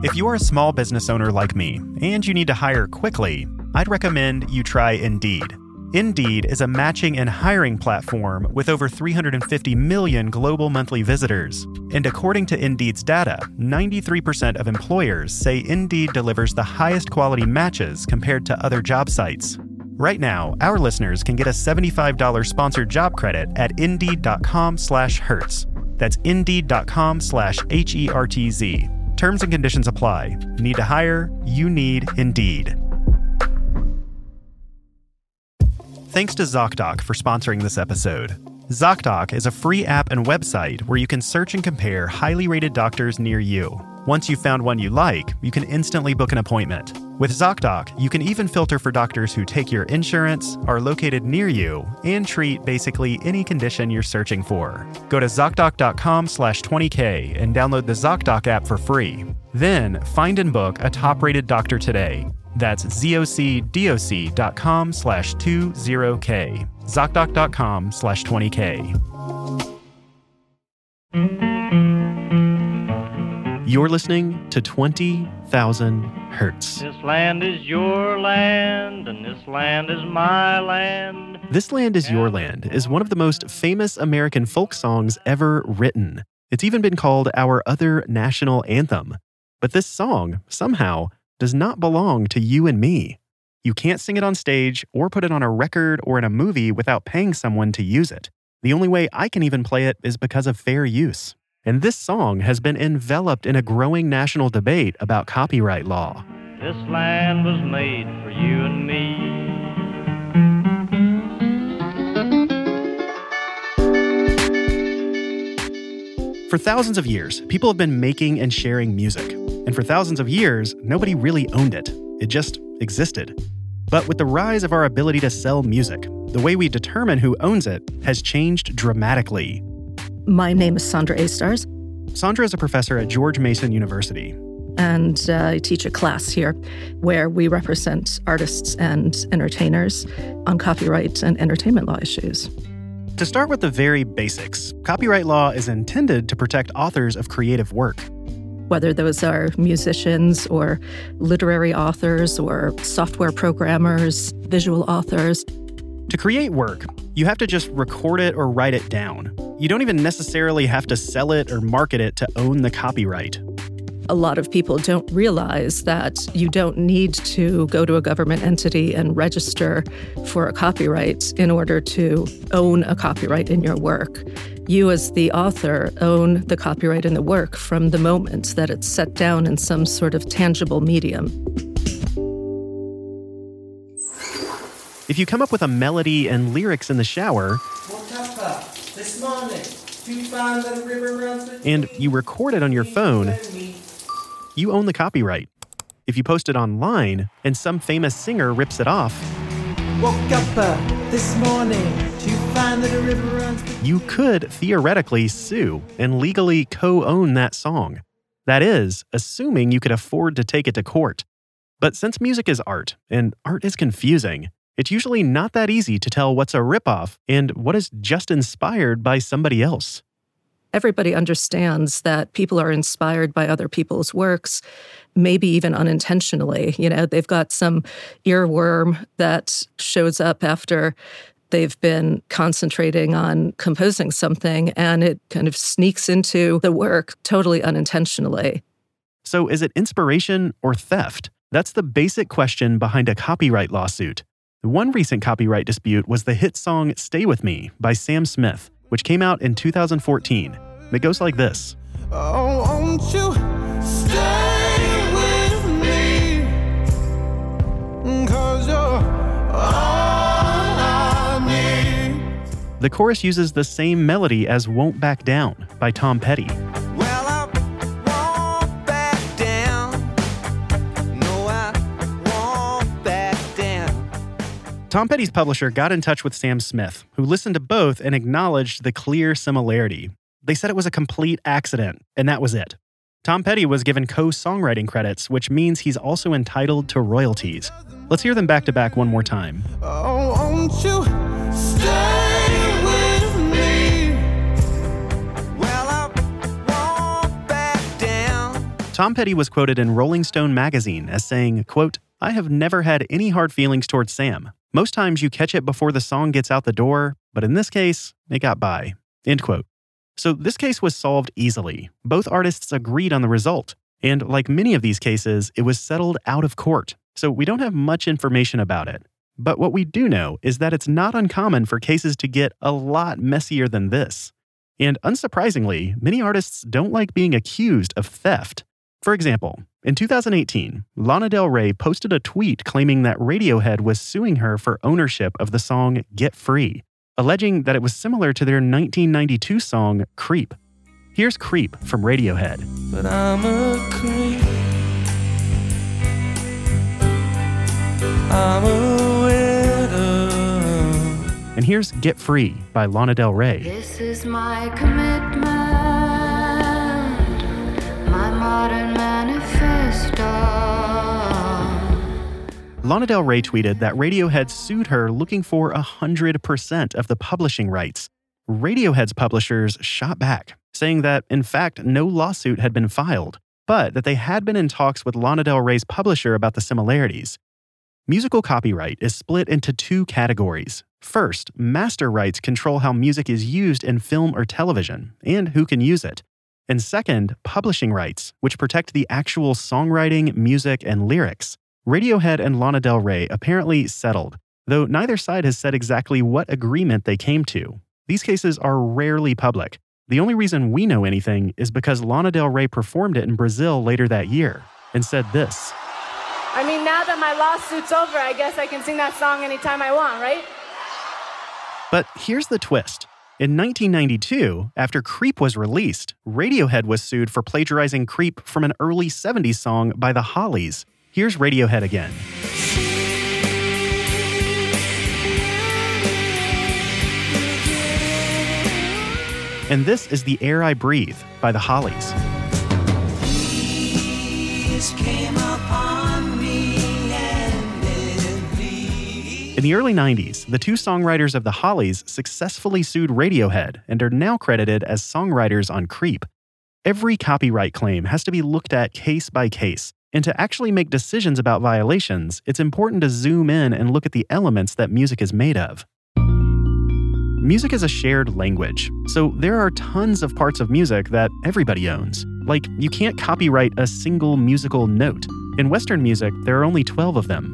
If you're a small business owner like me and you need to hire quickly, I'd recommend you try Indeed. Indeed is a matching and hiring platform with over 350 million global monthly visitors. And according to Indeed's data, 93% of employers say Indeed delivers the highest quality matches compared to other job sites. Right now, our listeners can get a $75 sponsored job credit at Indeed.com/Hertz. That's Indeed.com/HERTZ. Terms and conditions apply. Need to hire? You need Indeed. Thanks to ZocDoc for sponsoring this episode. ZocDoc is a free app and website where you can search and compare highly rated doctors near you. Once you've found one you like, you can instantly book an appointment. With ZocDoc, you can even filter for doctors who take your insurance, are located near you, and treat basically any condition you're searching for. Go to ZocDoc.com/20K and download the ZocDoc app for free. Then, find and book a top-rated doctor today. That's ZocDoc.com/20K. ZocDoc.com/20K. You're listening to 20,000 Hertz. This land is your land, and this land is my land. This Land Is Your Land is one of the most famous American folk songs ever written. It's even been called our other national anthem. But this song, somehow, does not belong to you and me. You can't sing it on stage or put it on a record or in a movie without paying someone to use it. The only way I can even play it is because of fair use. And this song has been enveloped in a growing national debate about copyright law. This land was made for you and me. For thousands of years, people have been making and sharing music. And for thousands of years, nobody really owned it. It just existed. But with the rise of our ability to sell music, the way we determine who owns it has changed dramatically. My name is Sandra Astars. Sandra is a professor at George Mason University. And I teach a class here where we represent artists and entertainers on copyright and entertainment law issues. To start with the very basics, copyright law is intended to protect authors of creative work. Whether those are musicians or literary authors or software programmers, visual authors. To create work, you have to just record it or write it down. You don't even necessarily have to sell it or market it to own the copyright. A lot of people don't realize that you don't need to go to a government entity and register for a copyright in order to own a copyright in your work. You as the author own the copyright in the work from the moment that it's set down in some sort of tangible medium. If you come up with a melody and lyrics in the shower, and you record it on your phone, you own the copyright. If you post it online and some famous singer rips it off, woke up this morning to find that a river runs. You could theoretically sue and legally co-own that song. That is, assuming you could afford to take it to court. But since music is art, and art is confusing, it's usually not that easy to tell what's a ripoff and what is just inspired by somebody else. Everybody understands that people are inspired by other people's works, maybe even unintentionally. You know, they've got some earworm that shows up after they've been concentrating on composing something, and it kind of sneaks into the work totally unintentionally. So is it inspiration or theft? That's the basic question behind a copyright lawsuit. One recent copyright dispute was the hit song Stay With Me by Sam Smith, which came out in 2014. It goes like this. Oh, won't you stay with me? 'Cause you're all I need. The chorus uses the same melody as Won't Back Down by Tom Petty. Well, I won't back down. No, I won't back down. Tom Petty's publisher got in touch with Sam Smith, who listened to both and acknowledged the clear similarity. They said it was a complete accident, and that was it. Tom Petty was given co-songwriting credits, which means he's also entitled to royalties. Let's hear them back to back one more time. Oh, won't you stay with me? Well, I won't back down. Tom Petty was quoted in Rolling Stone magazine as saying, quote, "I have never had any hard feelings towards Sam. Most times you catch it before the song gets out the door, but in this case, it got by." End quote. So this case was solved easily. Both artists agreed on the result. And like many of these cases, it was settled out of court. So we don't have much information about it. But what we do know is that it's not uncommon for cases to get a lot messier than this. And unsurprisingly, many artists don't like being accused of theft. For example, in 2018, Lana Del Rey posted a tweet claiming that Radiohead was suing her for ownership of the song Get Free, alleging that it was similar to their 1992 song Creep. Here's Creep from Radiohead. But I'm a creep. I'm a widow. And here's Get Free by Lana Del Rey. This is my commitment, my modern manifesto. Lana Del Rey tweeted that Radiohead sued her looking for 100% of the publishing rights. Radiohead's publishers shot back, saying that, in fact, no lawsuit had been filed, but that they had been in talks with Lana Del Rey's publisher about the similarities. Musical copyright is split into two categories. First, master rights control how music is used in film or television, and who can use it. And second, publishing rights, which protect the actual songwriting, music, and lyrics. Radiohead and Lana Del Rey apparently settled, though neither side has said exactly what agreement they came to. These cases are rarely public. The only reason we know anything is because Lana Del Rey performed it in Brazil later that year and said this. I mean, now that my lawsuit's over, I guess I can sing that song anytime I want, right? But here's the twist. In 1992, after Creep was released, Radiohead was sued for plagiarizing Creep from an early 70s song by the Hollies. Here's Radiohead again. And this is The Air I Breathe by the Hollies. In the early 90s, the two songwriters of the Hollies successfully sued Radiohead and are now credited as songwriters on Creep. Every copyright claim has to be looked at case by case, and to actually make decisions about violations, it's important to zoom in and look at the elements that music is made of. Music is a shared language, so there are tons of parts of music that everybody owns. Like, you can't copyright a single musical note. In Western music, there are only 12 of them.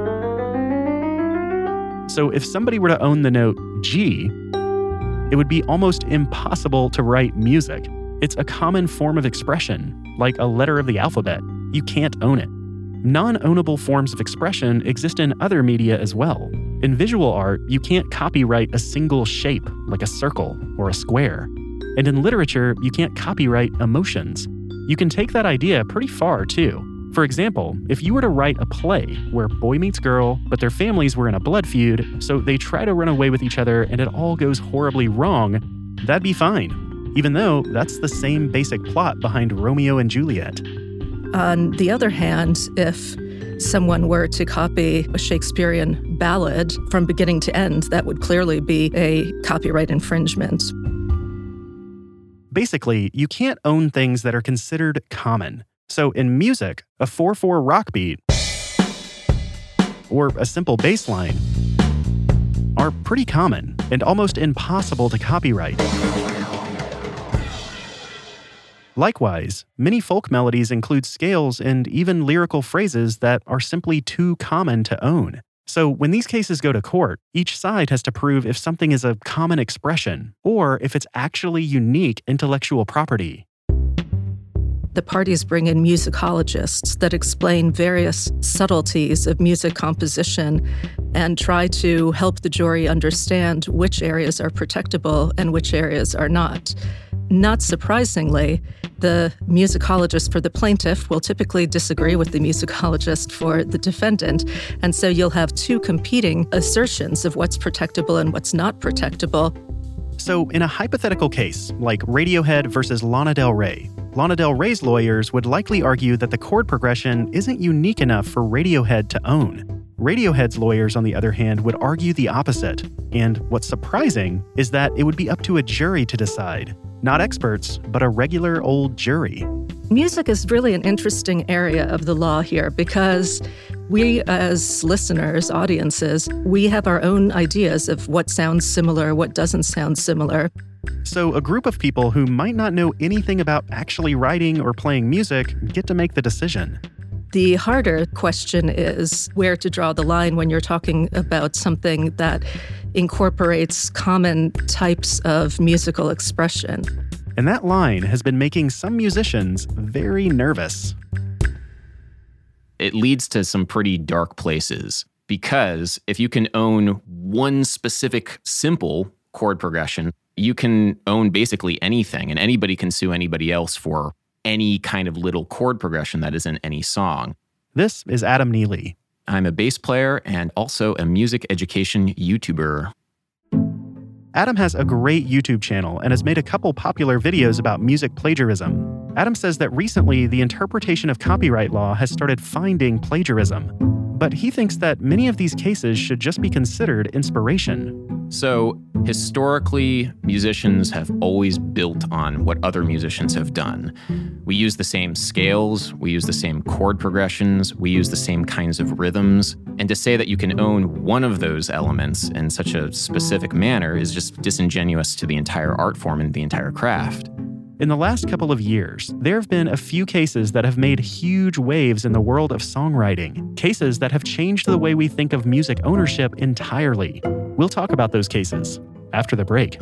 So if somebody were to own the note G, it would be almost impossible to write music. It's a common form of expression, like a letter of the alphabet. You can't own it. Non-ownable forms of expression exist in other media as well. In visual art, you can't copyright a single shape, like a circle or a square. And in literature, you can't copyright emotions. You can take that idea pretty far, too. For example, if you were to write a play where boy meets girl, but their families were in a blood feud, so they try to run away with each other and it all goes horribly wrong, that'd be fine, even though that's the same basic plot behind Romeo and Juliet. On the other hand, if someone were to copy a Shakespearean ballad from beginning to end, that would clearly be a copyright infringement. Basically, you can't own things that are considered common. So in music, a 4/4 rock beat or a simple bass line are pretty common and almost impossible to copyright. Likewise, many folk melodies include scales and even lyrical phrases that are simply too common to own. So when these cases go to court, each side has to prove if something is a common expression or if it's actually unique intellectual property. The parties bring in musicologists that explain various subtleties of music composition and try to help the jury understand which areas are protectable and which areas are not. Not surprisingly, the musicologist for the plaintiff will typically disagree with the musicologist for the defendant, and so you'll have two competing assertions of what's protectable and what's not protectable. So in a hypothetical case, like Radiohead versus Lana Del Rey, Lana Del Rey's lawyers would likely argue that the chord progression isn't unique enough for Radiohead to own. Radiohead's lawyers, on the other hand, would argue the opposite. And what's surprising is that it would be up to a jury to decide. Not experts, but a regular old jury. Music is really an interesting area of the law here because we as listeners, audiences, we have our own ideas of what sounds similar, what doesn't sound similar. So a group of people who might not know anything about actually writing or playing music get to make the decision. The harder question is where to draw the line when you're talking about something that incorporates common types of musical expression. And that line has been making some musicians very nervous. It leads to some pretty dark places because if you can own one specific simple chord progression, you can own basically anything, and anybody can sue anybody else for any kind of little chord progression that is in any song. This is Adam Neely. I'm a bass player and also a music education YouTuber. Adam has a great YouTube channel and has made a couple popular videos about music plagiarism. Adam says that recently the interpretation of copyright law has started finding plagiarism, but he thinks that many of these cases should just be considered inspiration. So historically, musicians have always built on what other musicians have done. We use the same scales, we use the same chord progressions, we use the same kinds of rhythms. And to say that you can own one of those elements in such a specific manner is just disingenuous to the entire art form and the entire craft. In the last couple of years, there have been a few cases that have made huge waves in the world of songwriting, cases that have changed the way we think of music ownership entirely. We'll talk about those cases after the break.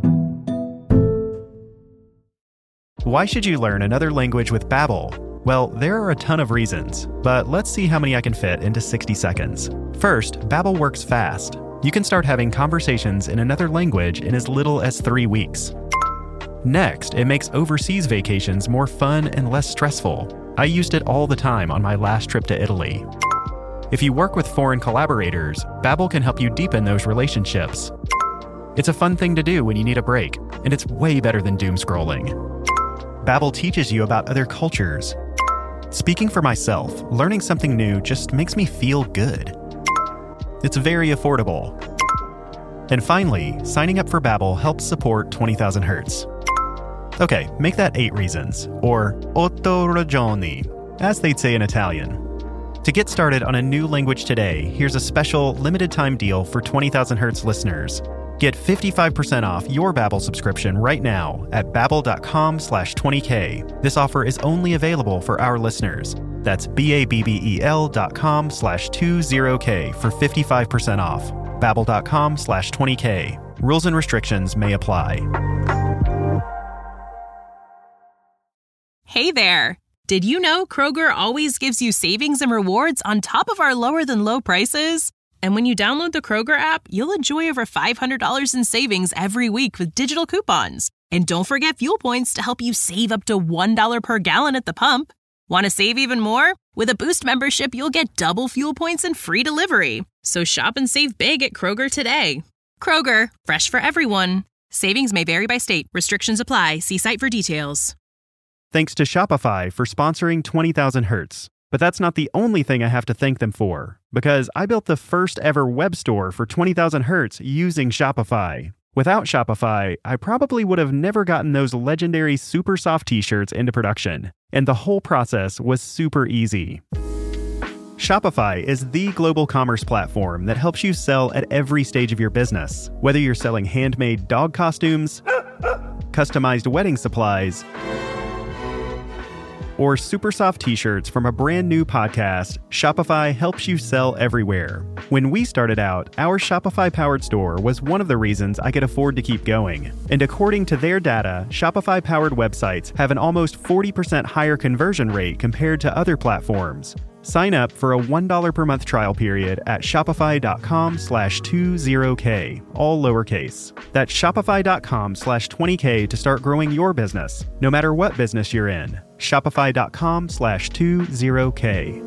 Why should you learn another language with Babbel? Well, there are a ton of reasons, but let's see how many I can fit into 60 seconds. First, Babbel works fast. You can start having conversations in another language in as little as 3 weeks. Next, it makes overseas vacations more fun and less stressful. I used it all the time on my last trip to Italy. If you work with foreign collaborators, Babbel can help you deepen those relationships. It's a fun thing to do when you need a break, and it's way better than doom scrolling. Babbel teaches you about other cultures. Speaking for myself, learning something new just makes me feel good. It's very affordable. And finally, signing up for Babbel helps support 20,000 Hertz. Okay, make that 8 reasons, or 8 ragioni, as they'd say in Italian. To get started on a new language today, here's a special limited-time deal for 20,000 Hertz listeners. Get 55% off your Babbel subscription right now at babbel.com/20k. This offer is only available for our listeners. That's babbel.com/20k for 55% off. babbel.com/20k. Rules and restrictions may apply. Hey there! Did you know Kroger always gives you savings and rewards on top of our lower-than-low prices? And when you download the Kroger app, you'll enjoy over $500 in savings every week with digital coupons. And don't forget fuel points to help you save up to $1 per gallon at the pump. Want to save even more? With a Boost membership, you'll get double fuel points and free delivery. So shop and save big at Kroger today. Kroger, fresh for everyone. Savings may vary by state. Restrictions apply. See site for details. Thanks to Shopify for sponsoring 20,000 Hertz. But that's not the only thing I have to thank them for, because I built the first ever web store for 20,000 Hertz using Shopify. Without Shopify, I probably would have never gotten those legendary super soft t-shirts into production, and the whole process was super easy. Shopify is the global commerce platform that helps you sell at every stage of your business, whether you're selling handmade dog costumes, customized wedding supplies, or super soft t-shirts from a brand new podcast. Shopify helps you sell everywhere. When we started out, our Shopify-powered store was one of the reasons I could afford to keep going. And according to their data, Shopify-powered websites have an almost 40% higher conversion rate compared to other platforms. Sign up for a $1 per month trial period at shopify.com/20k, all lowercase. That's shopify.com/20k to start growing your business, no matter what business you're in. Shopify.com/20k.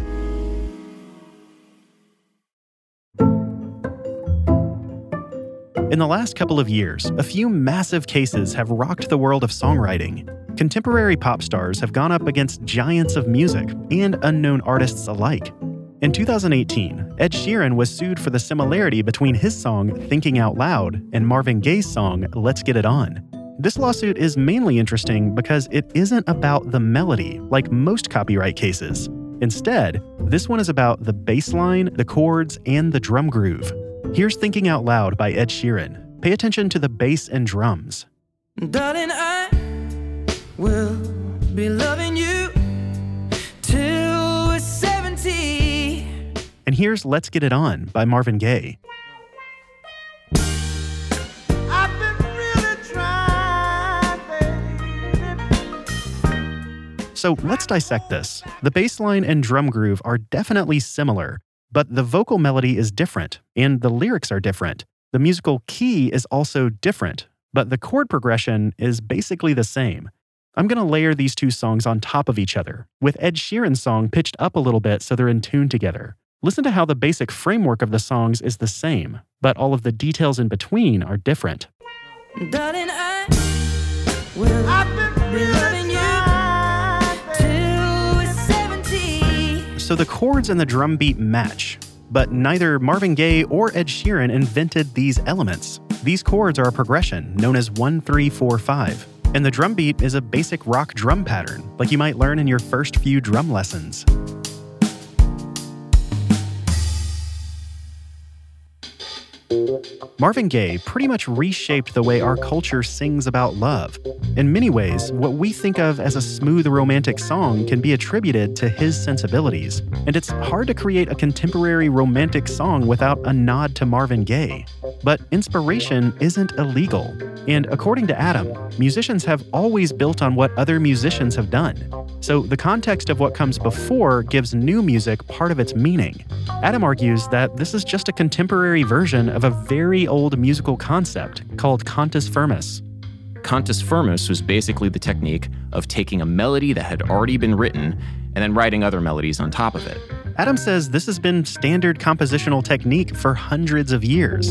In the last couple of years, a few massive cases have rocked the world of songwriting. Contemporary pop stars have gone up against giants of music and unknown artists alike. In 2018, Ed Sheeran was sued for the similarity between his song Thinking Out Loud and Marvin Gaye's song Let's Get It On. This lawsuit is mainly interesting because it isn't about the melody, like most copyright cases. Instead, this one is about the bass line, the chords, and the drum groove. Here's Thinking Out Loud by Ed Sheeran. Pay attention to the bass and drums. Darling, I will be loving you till we're 70. And here's Let's Get It On by Marvin Gaye. I've been really trying, baby. So let's dissect this. The bass line and drum groove are definitely similar, but the vocal melody is different, and the lyrics are different. The musical key is also different, but the chord progression is basically the same. I'm going to layer these two songs on top of each other, with Ed Sheeran's song pitched up a little bit so they're in tune together. Listen to how the basic framework of the songs is the same, but all of the details in between are different. Darling, I will be loving you till we're 70. So the chords and the drum beat match, but neither Marvin Gaye or Ed Sheeran invented these elements. These chords are a progression known as 1-3-4-5, and the drum beat is a basic rock drum pattern, like you might learn in your first few drum lessons. Marvin Gaye pretty much reshaped the way our culture sings about love. In many ways, what we think of as a smooth romantic song can be attributed to his sensibilities, and it's hard to create a contemporary romantic song without a nod to Marvin Gaye. But inspiration isn't illegal, and according to Adam, musicians have always built on what other musicians have done. So the context of what comes before gives new music part of its meaning. Adam argues that this is just a contemporary version of a very old musical concept called cantus firmus. Cantus firmus was basically the technique of taking a melody that had already been written and then writing other melodies on top of it. Adam says this has been standard compositional technique for hundreds of years.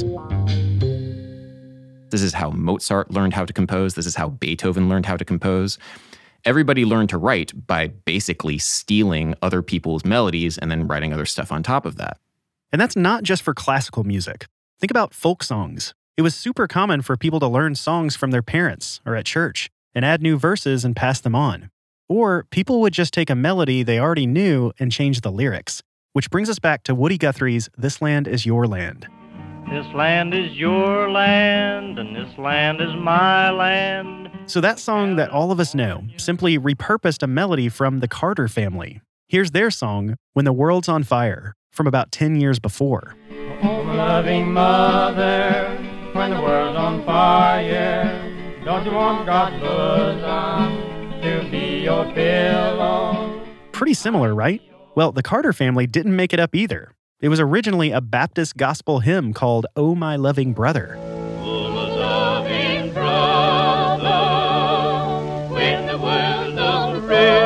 This is how Mozart learned how to compose. This is how Beethoven learned how to compose. Everybody learned to write by basically stealing other people's melodies and then writing other stuff on top of that. And that's not just for classical music. Think about folk songs. It was super common for people to learn songs from their parents or at church and add new verses and pass them on. Or people would just take a melody they already knew and change the lyrics, which brings us back to Woody Guthrie's This Land Is Your Land. This land is your land, and this land is my land. So that song that all of us know simply repurposed a melody from the Carter Family. Here's their song, When the World's on Fire, from about 10 years before. Oh, loving mother, when the world's on fire, don't you want God's bosom to be your pillow? Pretty similar, right? Well, the Carter Family didn't make it up either. It was originally a Baptist gospel hymn called Oh My Loving Brother. Oh, my loving brother, when the world's on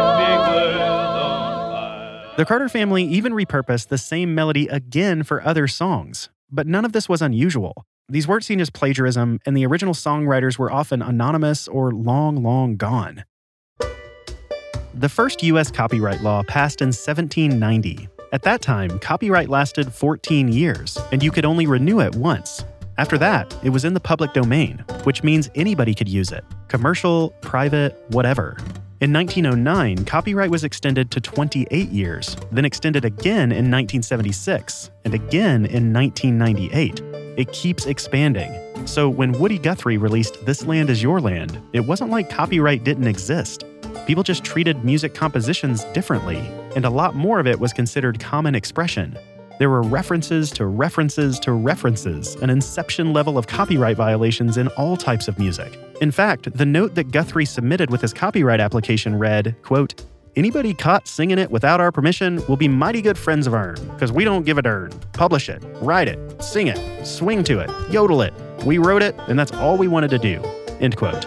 fire. The Carter Family even repurposed the same melody again for other songs. But none of this was unusual. These weren't seen as plagiarism, and the original songwriters were often anonymous or long, long gone. The first U.S. copyright law passed in 1790. At that time, copyright lasted 14 years, and you could only renew it once. After that, it was in the public domain, which means anybody could use it. Commercial, private, whatever. In 1909, copyright was extended to 28 years, then extended again in 1976, and again in 1998. It keeps expanding. So when Woody Guthrie released This Land Is Your Land, it wasn't like copyright didn't exist. People just treated music compositions differently, and a lot more of it was considered common expression. There were references to references to references, an inception level of copyright violations in all types of music. In fact, the note that Guthrie submitted with his copyright application read, quote, "Anybody caught singing it without our permission will be mighty good friends of ourn, because we don't give a darn. Publish it, write it, sing it, swing to it, yodel it. We wrote it, and that's all we wanted to do." End quote.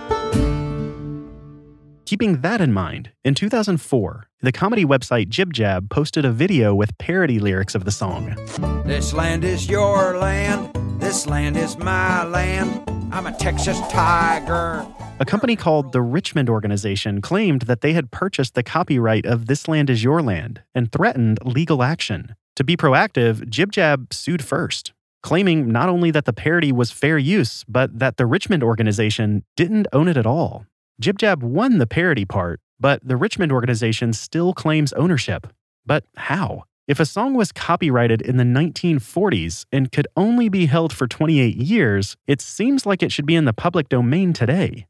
Keeping that in mind, in 2004, the comedy website Jib Jab posted a video with parody lyrics of the song. This land is your land, this land is my land, I'm a Texas tiger. A company called the Richmond Organization claimed that they had purchased the copyright of This Land Is Your Land and threatened legal action. To be proactive, Jib Jab sued first. claiming not only that the parody was fair use, but that the Richmond organization didn't own it at all. Jib Jab won the parody part, but the Richmond organization still claims ownership. But how? If a song was copyrighted in the 1940s and could only be held for 28 years, it seems like it should be in the public domain today.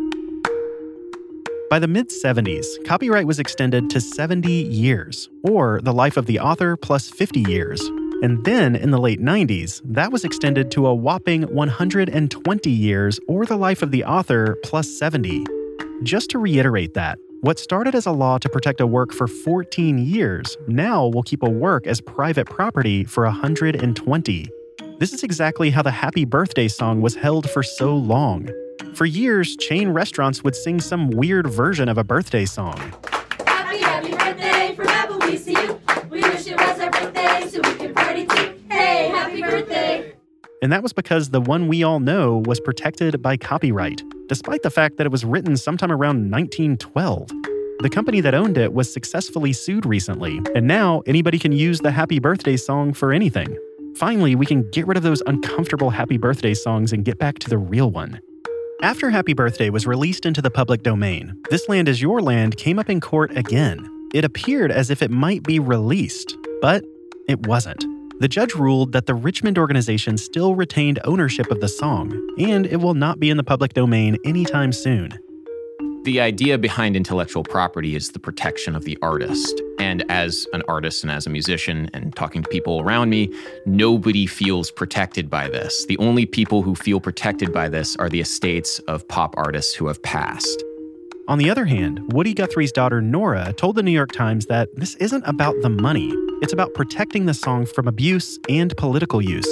By the mid-70s, copyright was extended to 70 years, or the life of the author plus 50 years. And then, in the late 90s, that was extended to a whopping 120 years, or the life of the author plus 70. Just to reiterate that, what started as a law to protect a work for 14 years now will keep a work as private property for 120. This is exactly how the Happy Birthday song was held for so long. For years, chain restaurants would sing some weird version of a birthday song. Happy, happy birthday from Applebee's to you. We wish it was our birthday so we can party too. Hey, happy birthday. And that was because the one we all know was protected by copyright, despite the fact that it was written sometime around 1912. The company that owned it was successfully sued recently, and now anybody can use the Happy Birthday song for anything. Finally, we can get rid of those uncomfortable Happy Birthday songs and get back to the real one. After Happy Birthday was released into the public domain, This Land Is Your Land came up in court again. It appeared as if it might be released, but it wasn't. The judge ruled that the Richmond organization still retained ownership of the song, and it will not be in the public domain anytime soon. The idea behind intellectual property is the protection of the artist. And as an artist and as a musician and talking to people around me, nobody feels protected by this. The only people who feel protected by this are the estates of pop artists who have passed. On the other hand, Woody Guthrie's daughter Nora told the New York Times that this isn't about the money. It's about protecting the song from abuse and political use.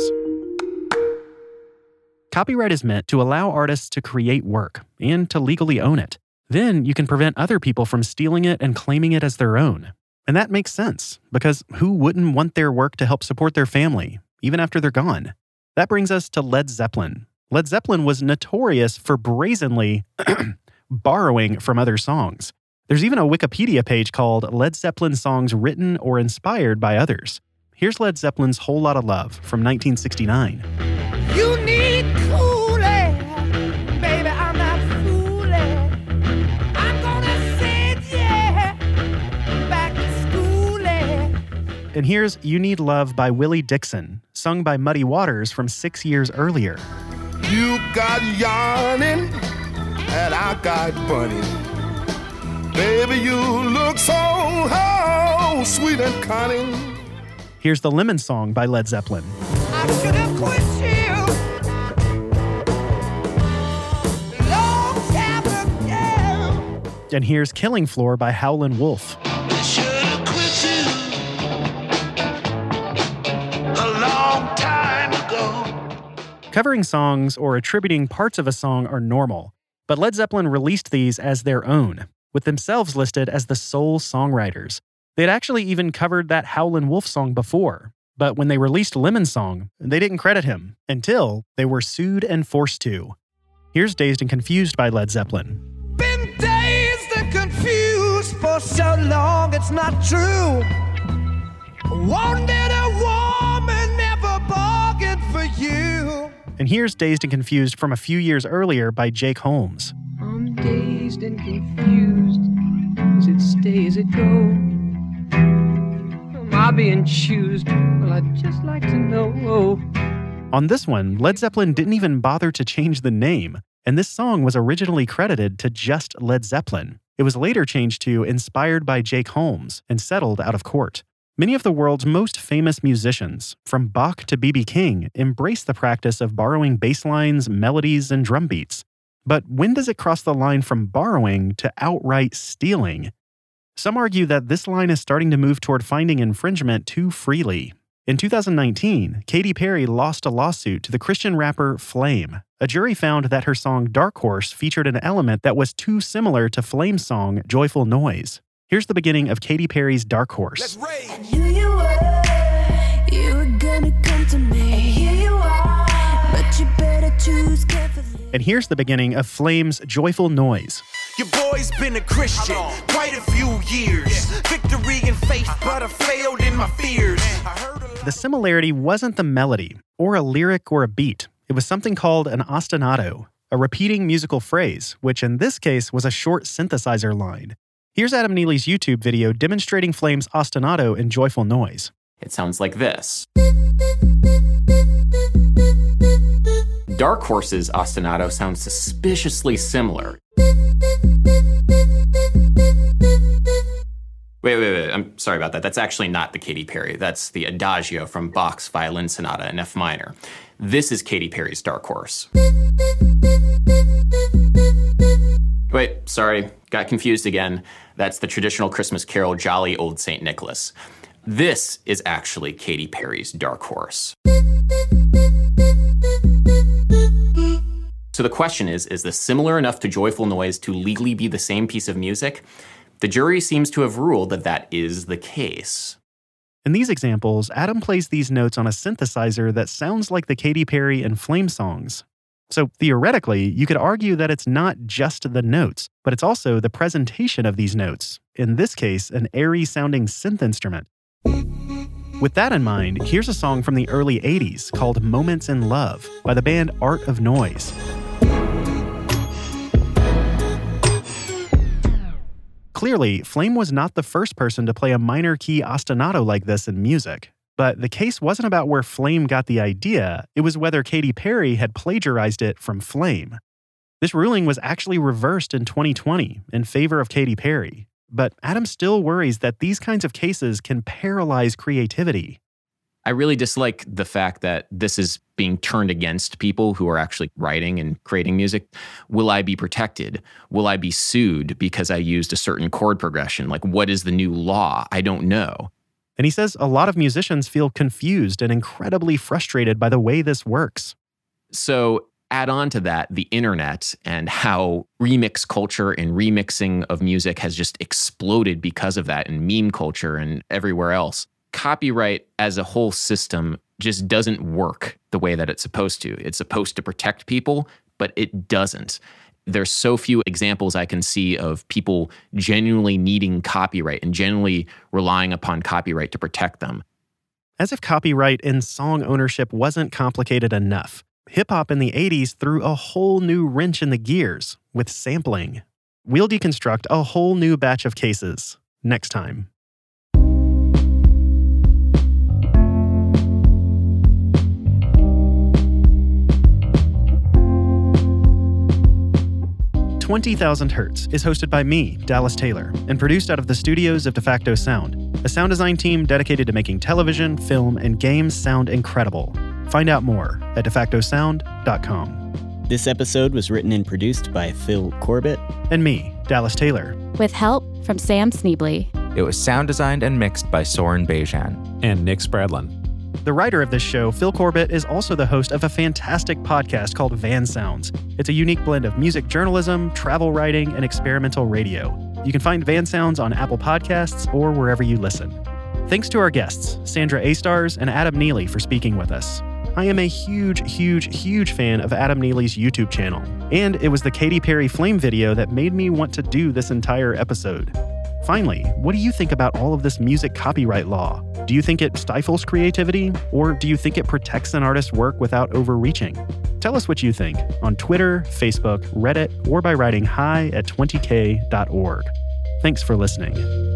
Copyright is meant to allow artists to create work and to legally own it. Then you can prevent other people from stealing it and claiming it as their own. And that makes sense, because who wouldn't want their work to help support their family, even after they're gone? That brings us to Led Zeppelin. Led Zeppelin was notorious for brazenly borrowing from other songs. There's even a Wikipedia page called Led Zeppelin Songs Written or Inspired by Others. Here's Led Zeppelin's Whole Lotta Love from 1969. You need cool air, baby, I'm not fooling. I'm gonna send you back to school air. And here's You Need Love by Willie Dixon, sung by Muddy Waters from 6 years earlier. You got yarning, and I got bunny. Baby, you look so sweet and cunning. Here's the Lemon Song by Led Zeppelin. I should have quit you long time ago. And here's Killing Floor by Howlin' Wolf. I should have quit you a long time ago. Covering songs or attributing parts of a song are normal, but Led Zeppelin released these as their own, with themselves listed as the sole songwriters. They'd actually even covered that Howlin' Wolf song before, but when they released Lemon Song, they didn't credit him until they were sued and forced to. Here's Dazed and Confused by Led Zeppelin. Been dazed and confused for so long, it's not true. Wanted a woman, never bargained for you. And here's Dazed and Confused from a few years earlier by Jake Holmes. I'm dazed and confused. Does it stay, as it go? Am I being choosed? Well, I'd just like to know. On this one, Led Zeppelin didn't even bother to change the name, and this song was originally credited to just Led Zeppelin. It was later changed to Inspired by Jake Holmes and settled out of court. Many of the world's most famous musicians, from Bach to B.B. King, embrace the practice of borrowing bass lines, melodies, and drum beats. But when does it cross the line from borrowing to outright stealing? Some argue that this line is starting to move toward finding infringement too freely. In 2019, Katy Perry lost a lawsuit to the Christian rapper Flame. A jury found that her song Dark Horse featured an element that was too similar to Flame's song Joyful Noise. Here's the beginning of Katy Perry's Dark Horse. I knew you were gonna come to me. Here you are, but you better choose carefully. And here's the beginning of Flame's Joyful Noise. Your boy's been a Christian quite a few years. Victory in faith, but I failed in my fears. the similarity wasn't the melody, or a lyric or a beat. It was something called an ostinato, a repeating musical phrase, which in this case was a short synthesizer line. Here's Adam Neely's YouTube video demonstrating Flame's ostinato in Joyful Noise. It sounds like this. Dark Horse's ostinato sounds suspiciously similar. Wait, I'm sorry about that. That's actually not the Katy Perry. That's the Adagio from Bach's Violin Sonata in F minor. This is Katy Perry's Dark Horse. Wait, sorry, got confused again. That's the traditional Christmas carol Jolly Old St. Nicholas. This is actually Katy Perry's Dark Horse. So the question is this similar enough to Joyful Noise to legally be the same piece of music? The jury seems to have ruled that that is the case. In these examples, Adam plays these notes on a synthesizer that sounds like the Katy Perry and Flame songs. So theoretically, you could argue that it's not just the notes, but it's also the presentation of these notes. In this case, an airy-sounding synth instrument. With that in mind, here's a song from the early 80s called Moments in Love by the band Art of Noise. Clearly, Flame was not the first person to play a minor key ostinato like this in music. But the case wasn't about where Flame got the idea, it was whether Katy Perry had plagiarized it from Flame. This ruling was actually reversed in 2020 in favor of Katy Perry. But Adam still worries that these kinds of cases can paralyze creativity. I really dislike the fact that this is being turned against people who are actually writing and creating music. Will I be protected? Will I be sued because I used a certain chord progression? Like, what is the new law? I don't know. And he says a lot of musicians feel confused and incredibly frustrated by the way this works. So add on to that the internet and how remix culture and remixing of music has just exploded because of that, and meme culture and everywhere else. Copyright as a whole system just doesn't work the way that it's supposed to. It's supposed to protect people, but it doesn't. There's so few examples I can see of people genuinely needing copyright and genuinely relying upon copyright to protect them. As if copyright in song ownership wasn't complicated enough, hip-hop in the 80s threw a whole new wrench in the gears with sampling. We'll deconstruct a whole new batch of cases next time. $20,000 is hosted by me, Dallas Taylor, and produced out of the studios of DeFacto Sound, a sound design team dedicated to making television, film, and games sound incredible. Find out more at defactosound.com. This episode was written and produced by Phil Corbett. And me, Dallas Taylor. With help from Sam Sneebly. It was sound designed and mixed by Soren Bejan. And Nick Spradlin. The writer of this show, Phil Corbett, is also the host of a fantastic podcast called Van Sounds. It's a unique blend of music journalism, travel writing, and experimental radio. You can find Van Sounds on Apple Podcasts or wherever you listen. Thanks to our guests, Sandra Astars and Adam Neely, for speaking with us. I am a huge fan of Adam Neely's YouTube channel, and it was the Katy Perry Flame video that made me want to do this entire episode. Finally, what do you think about all of this music copyright law? Do you think it stifles creativity, or do you think it protects an artist's work without overreaching? Tell us what you think on Twitter, Facebook, Reddit, or by writing hi@20k.org. Thanks for listening.